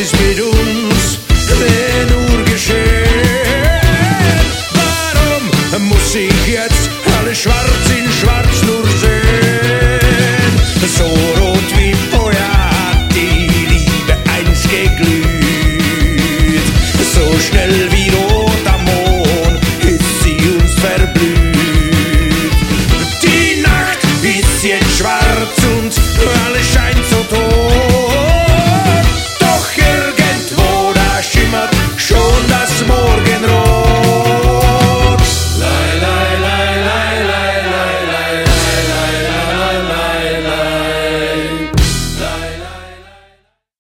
ist mit uns denn nur geschehen? Warum muss ich jetzt alles schwarz in schwarz nur sehen? So rot wie Feuer hat die Liebe einst geglüht, so schnell wie roter Mond ist sie uns verblüht. Die Nacht ist jetzt schwarz und alles